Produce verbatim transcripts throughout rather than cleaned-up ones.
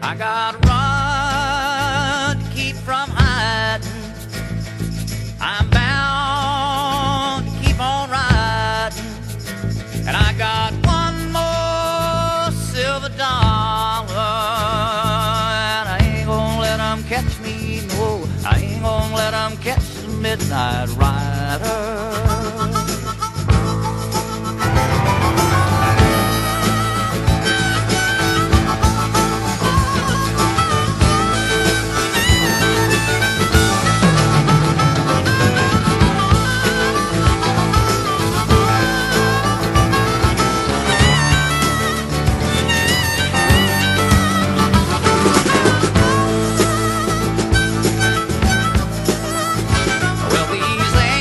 I gotta run to keep from hiding. I'm bound to keep on riding. And I got one more silver dollar, and I ain't gonna let 'em catch me, no, I ain't gonna let 'em catch the midnight rider. Well, these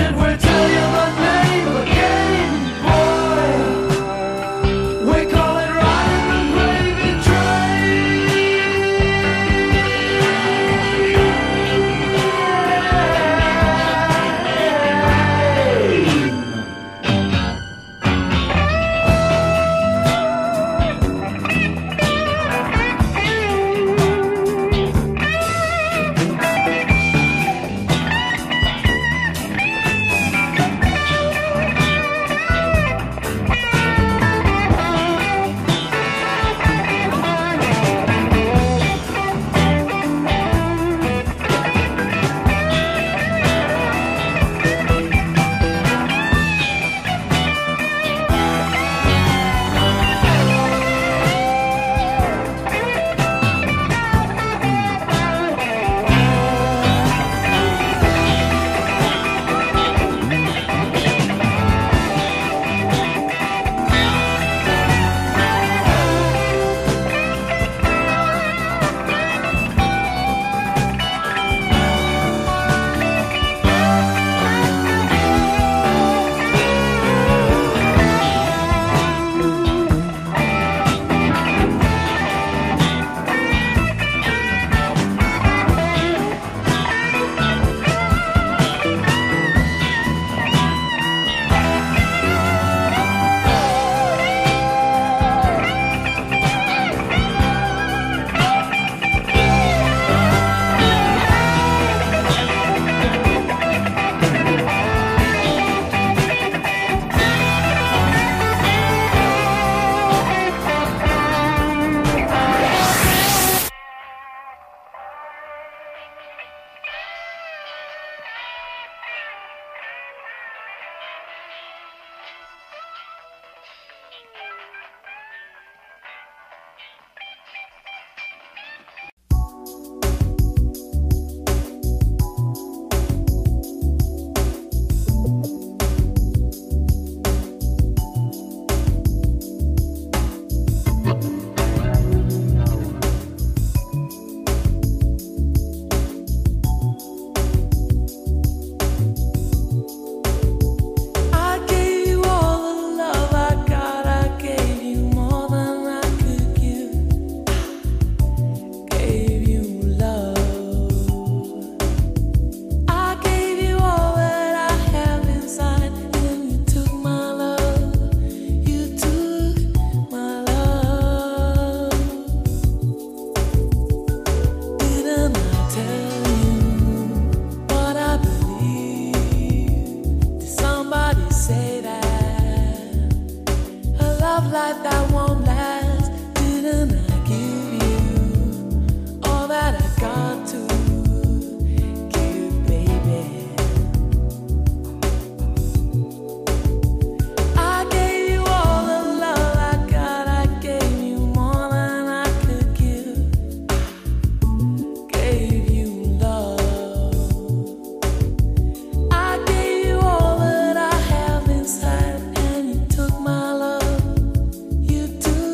You took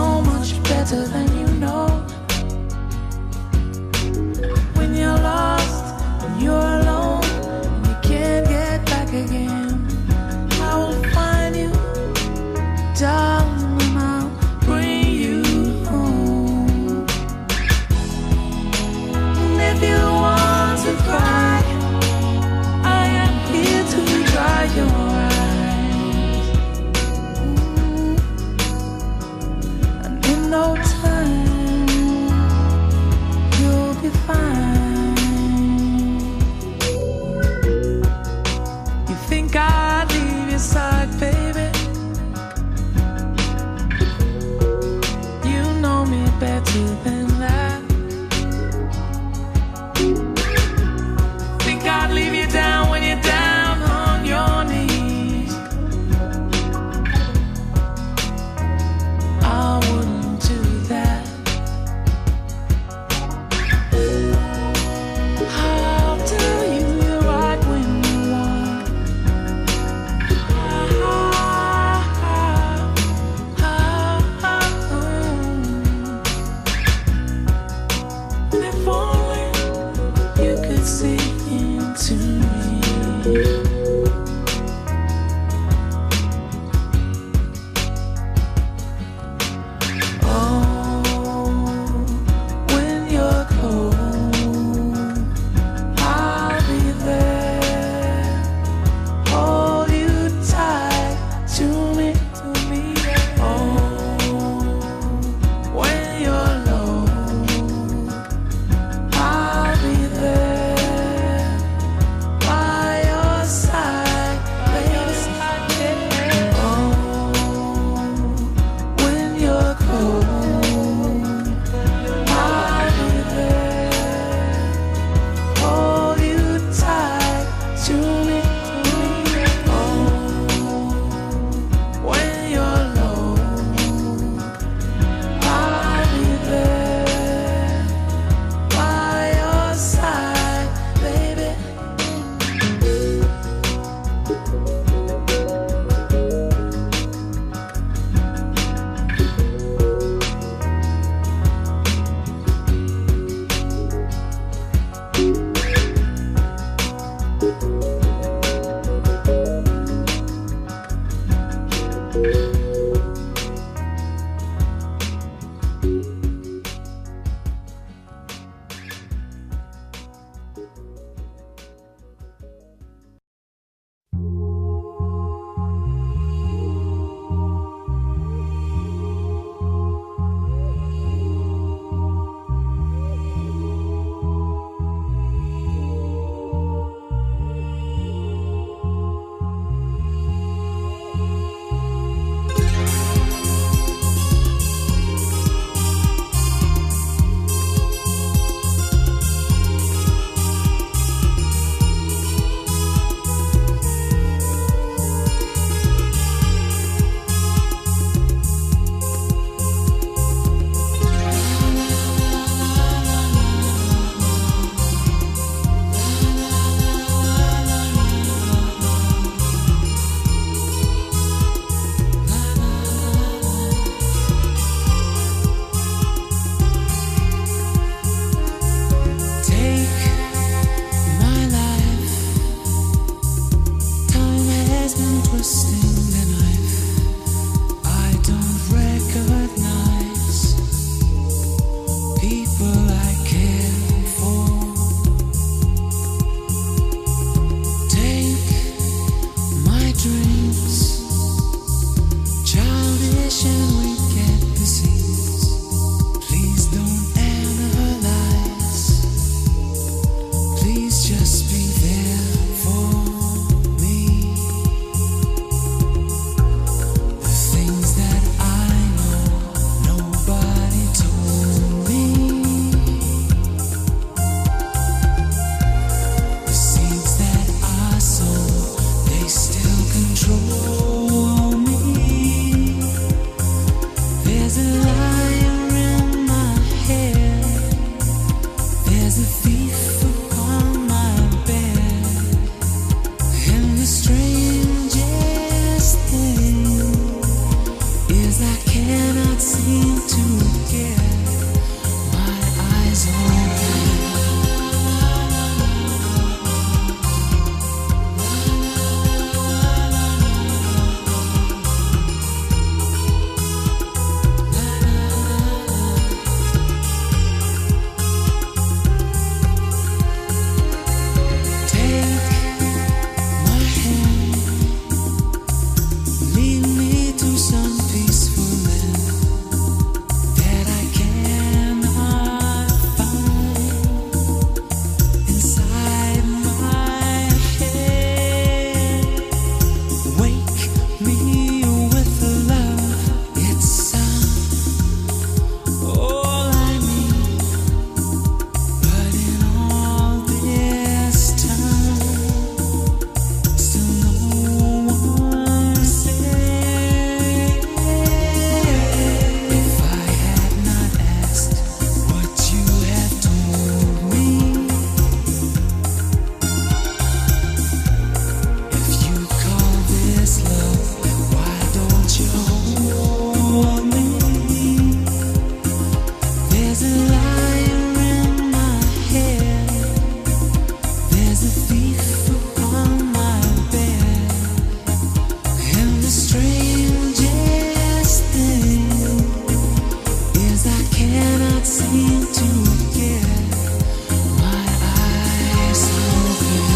so much better than you know. When you're lost, when you're alone, and you can't get back again, I will find you, darling, and I'll bring you home. And if you want to cry, I am here to dry your eyes. Mm. And in no time, you'll be fine. You think I'd leave your side, baby? You know me better than that. Think I'd leave you down when you're down on your knees? I wouldn't do that. I'll tell you you're right when you want. Ah, ah, ah, ah, mm. If only you could see into me. Oh, when you're cold, I'll be there. Hold you tight to me, to me. Oh, when you're low, I'll be there by your side, baby. Oh, when you're cold, I'll be there. Hold you tight to me, to me. Oh, when you're low, I'll be there by your side, baby. Take my life. Time has been twisting the knife. I don't recognize people I care for. Take my dreams, childish and weak at the seams. Please don't analyze. Please just be there for me. The things that I know nobody told me. The seeds that I sow, they still control me. There's a liar in my head. There's a thief upon my bed. And the strangest thing is I cannot seem cannot seem to get my eyes open.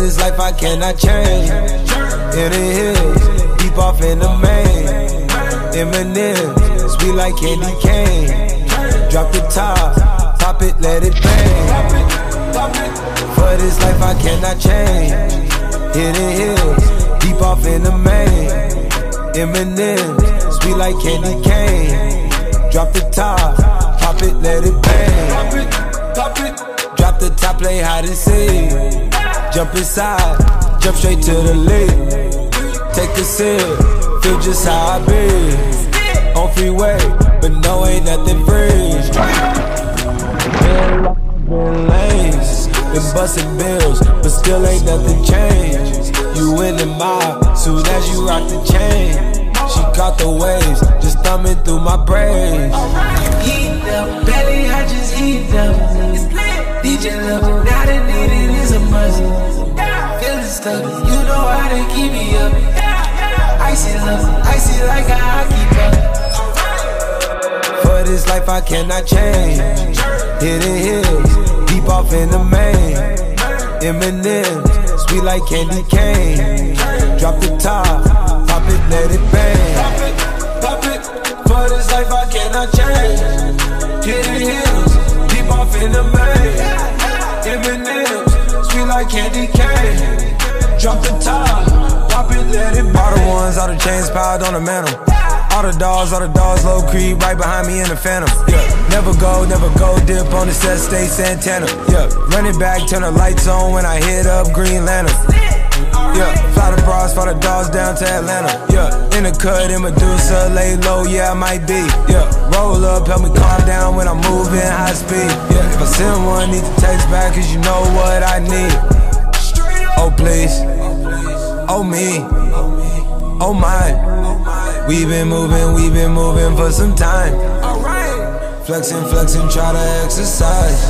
this life I cannot change. In the hills, deep off in the main. M and M's, sweet like candy cane. Drop the top, pop it, let it bang. For this life I cannot change. In the hills, deep off in the main. M and M's, sweet like candy cane. Drop the top, pop it, let it bang. Pop it, pop it. Drop the top, play hide and seek. Jump inside, jump straight to the lead. Take a sip, feel just how I be. On freeway, but no, ain't nothing free. Been lanes, been busting bills, but still ain't nothing changed. You in the mob, soon as you rock the chain. She caught the waves, just thumbing through my brains. Heat up, belly, I just heat up. D J love, now the needed is a must. Feeling stuck, you know how to keep me up. Icy love, icy like a hockey puck. For this life I cannot change. Hidden hills, deep off in the main. M and M's, sweet like candy cane. Drop the top, pop it, let it bang. Pop it, pop it. For this life I cannot change. Hidden hills, deep off in the main. M and M's, sweet like candy cane. Drop the top, pop it, let it bang. All the ones, all the chains piled on the mantle. All the dogs, all the dogs, low creep, right behind me in the phantom. Yeah, never go, never go, dip on the set, stay Santana. Yeah, run it back, turn the lights on when I hit up Green Lantern. Yeah, fly the bras, fly the dogs down to Atlanta. Yeah, in the cut, in Medusa, lay low, yeah, I might be. Yeah, roll up, help me calm down when I'm moving high speed. Yeah, if I send one, need to text back, cause you know what I need. Oh, please. Oh, me. Oh, my. We been moving, we been moving for some time. Alright. Flexing, flexing, try to exercise.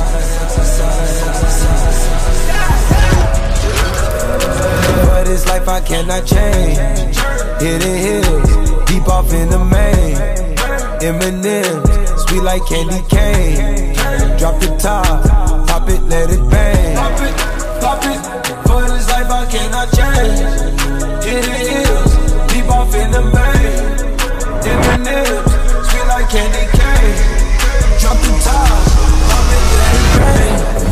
For this life I cannot change. Hidden hills, deep off in the main. M and M's, sweet like candy cane. Drop the top, pop it, let it bang. Pop it, pop it. For this life I cannot change. Hidden hills, deep off in the main. M and M's, sweet like candy cane. Drop the top, pop it, let it bang.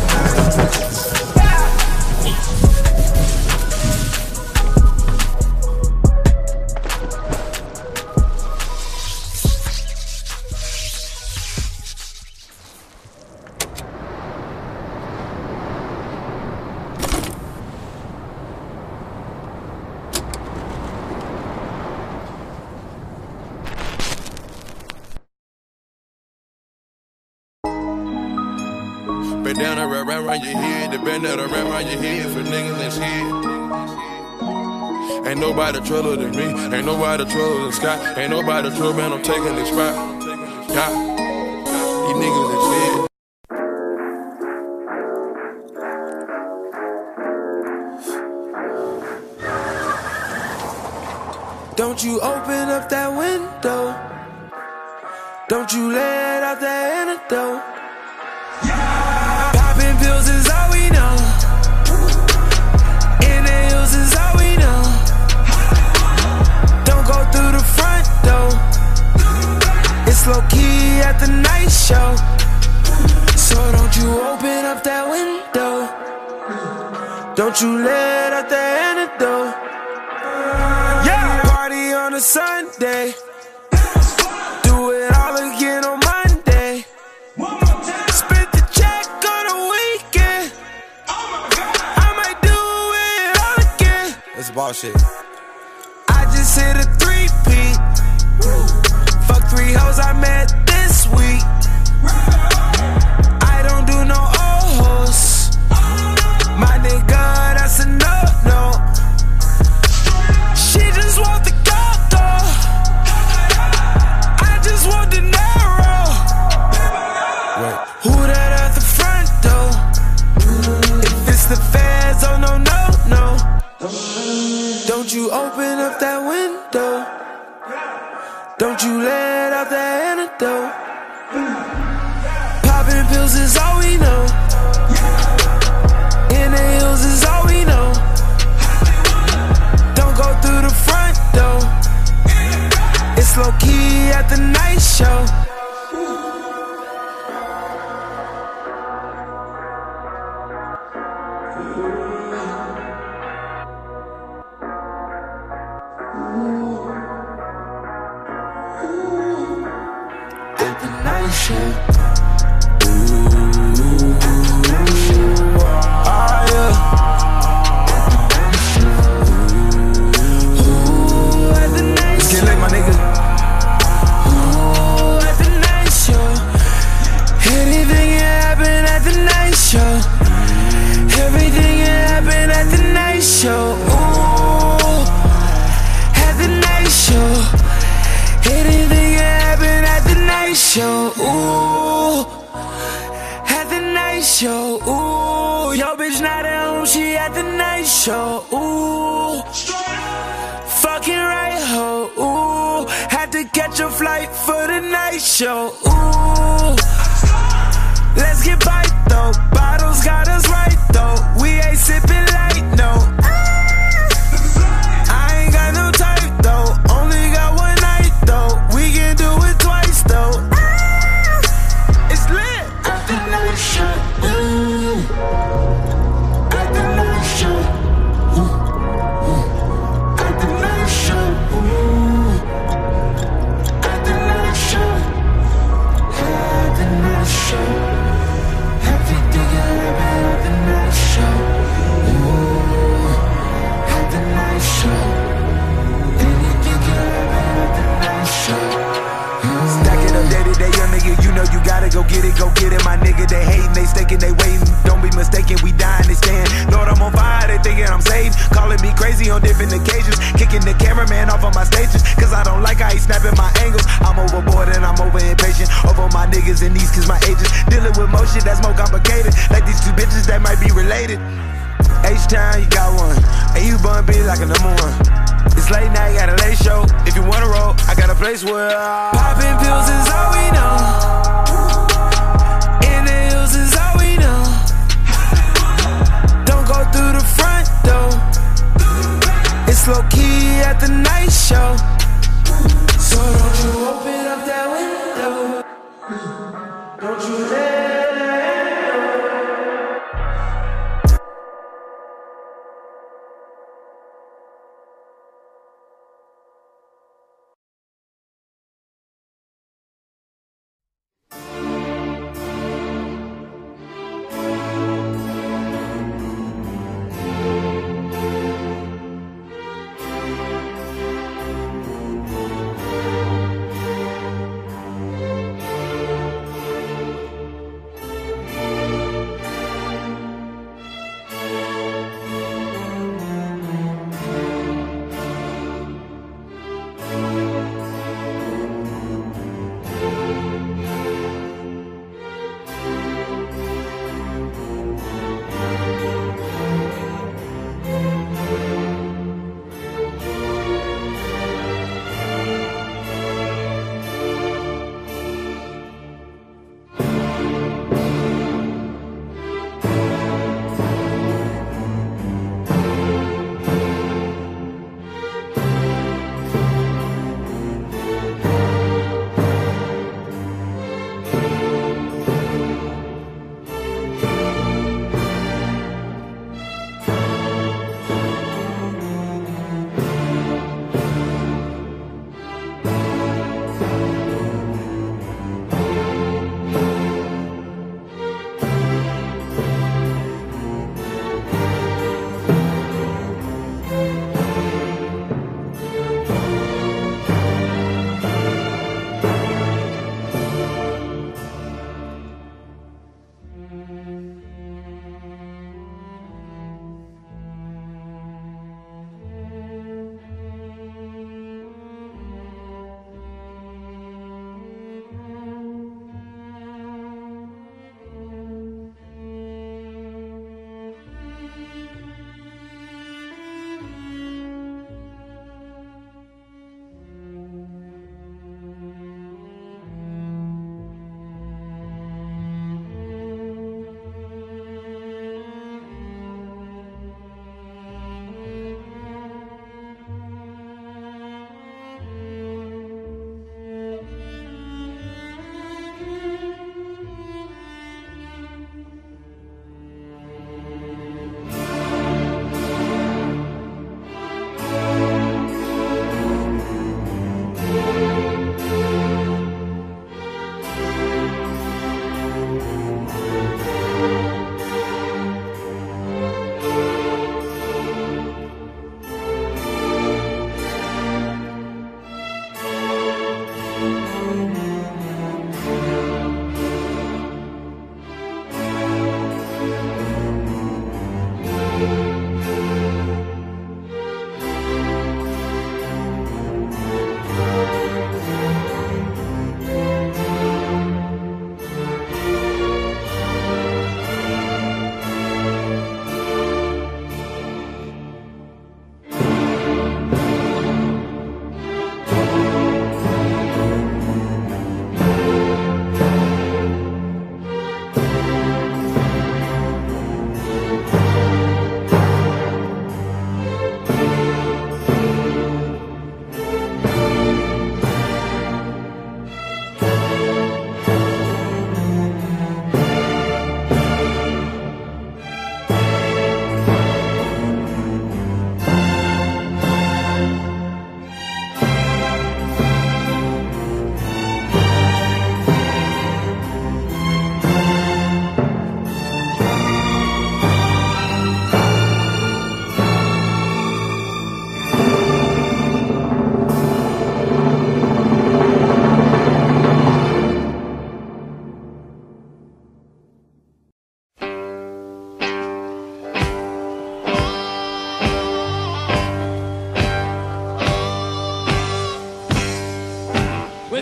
Down the wrap around your head, the band that wrap around your head for niggas that's here. Ain't nobody trouble than me, ain't nobody trouble than Scott, ain't nobody trouble, man, I'm taking this spot. Yeah, these niggas that's here. Don't you open up that window. Don't you let out that antidote. Popping pills is all we know. In the hills is all we know. Don't go through the front door. It's low key at the night show. So don't you open up that window. Don't you let out the antidote. Yeah, party on a Sunday. Do it all again on Monday. Spent the check on a weekend. I might do it all again. It's bullshit. I just hit a three-peat. Fuck three hoes I met this week. I don't do no old hoes. My nigga, that's a no-no. She just want the coco. I just want the narrow. Wait. Who that at the front door? If it's the feds, oh no, no, no. Don't you open up that window. Don't you let out that antidote. Popping pills is all we know. In the hills is all we know. show. Everything can happen at the night show. Ooh, at the night show. Anything can happen at the night show. Ooh, at the night show. Ooh, yo bitch not at home, she at the night show. Ooh, fucking right ho. Ooh, had to catch a flight for the night show. Ooh, let's get by though. Bottles got us right though. We ain't sipping light, no. I ain't got no type though. Only got one night though. We can do it twice though. It's lit. At the night show. Ooh. At the night show. Ooh. Ooh. At the night show. Ooh. At the night show. At the night show. Everything can happen at the night show. Ooh, at the night show. Anything can happen at the night show. Stack it up day to day, young nigga, you know you gotta go get it, go get it. My nigga, they hating, they staking, they waiting. Don't be mistaken, we dying, they stand. Lord, I'm on fire, they thinking I'm saved. Calling me crazy on different occasions. Kicking the cameraman off of my stages, cause I don't like how he snapping my angles. I'm overboard and I'm over impatient. Over my niggas and these cause my agents. Dealing with more shit that's more complicated. Like these two bitches that might be related. H-Town, you got one. And you bun be like a number one. It's late night, got a late show. If you wanna roll, I got a place where I... Popping pills is all we know. In the hills is all we know. Don't go through the front door. It's low key at the night show. So don't you open up that window. Don't you let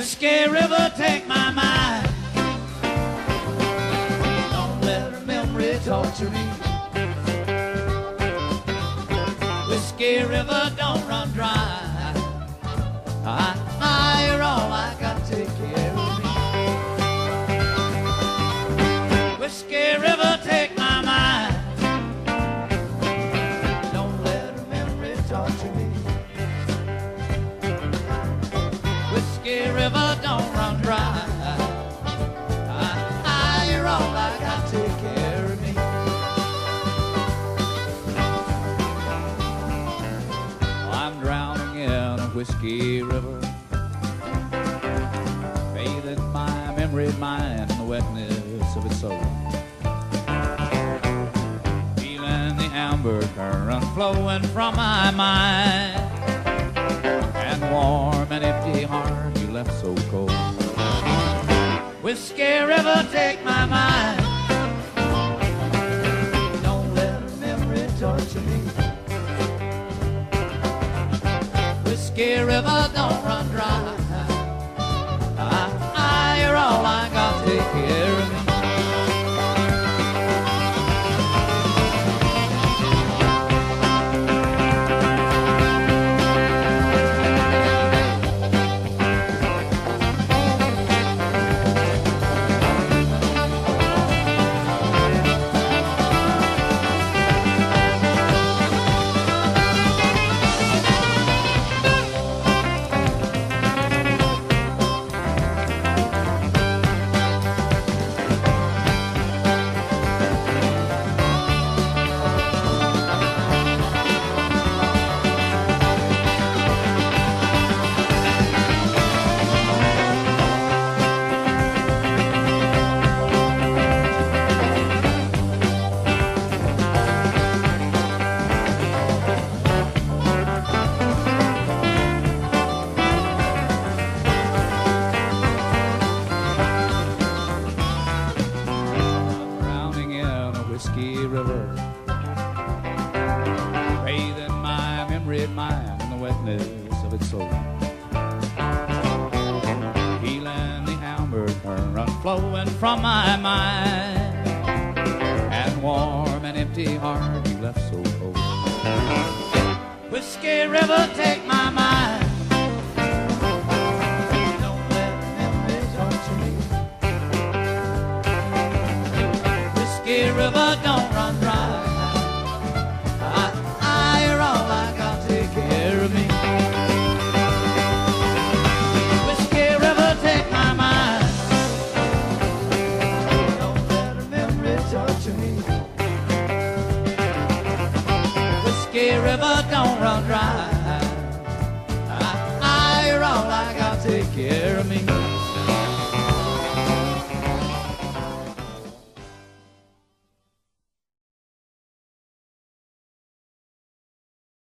Whiskey River, take my mind. Don't let her memory torture me. Whiskey River, don't run dry. I, I, you're all I got to take care of me. Whiskey River, take my mind. Don't let her memory torture me. Whiskey River, don't run dry. I, I, you're all I got to take care of me. I'm drowning in a whiskey river, bathing my memory mind in the wetness of its soul. Feeling the amber current flowing from my mind, and warm and empty heart you left so cold. Whiskey River, take my mind. Don't let her memory torture me. Whiskey River, don't run dry. I, I, you're all I got to take care of me. Whiskey River, bathing my memory mind in the wetness of its soul. Feeling the amber current flowing from my mind, and warm and empty heart you left so cold. Whiskey River, take my mind. Don't let memory torture me. Whiskey River, don't run dry. I, I, you're all I got to take care of me. Whiskey River, take my mind. Don't let her memory torture me. Whiskey River, don't run dry. I, I, you're all I got to take care of me.